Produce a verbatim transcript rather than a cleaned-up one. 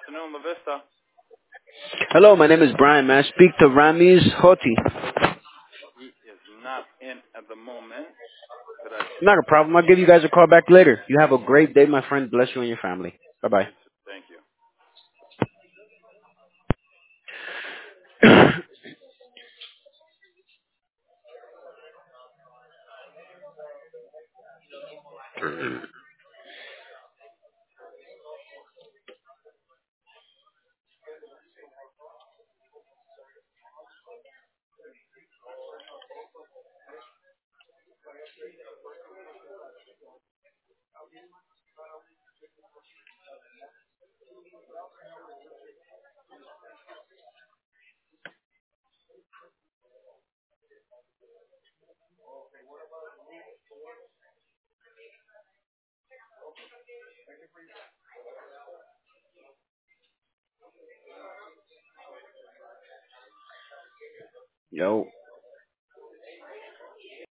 Afternoon, La Vista. Hello, my name is Brian. May I speak to Ramiz Hoti? He is not in at the moment. Could I? Not a problem. I'll give you guys a call back later. You have a great day, my friend. Bless you and your family. Bye-bye. You too. Thank you. Yo.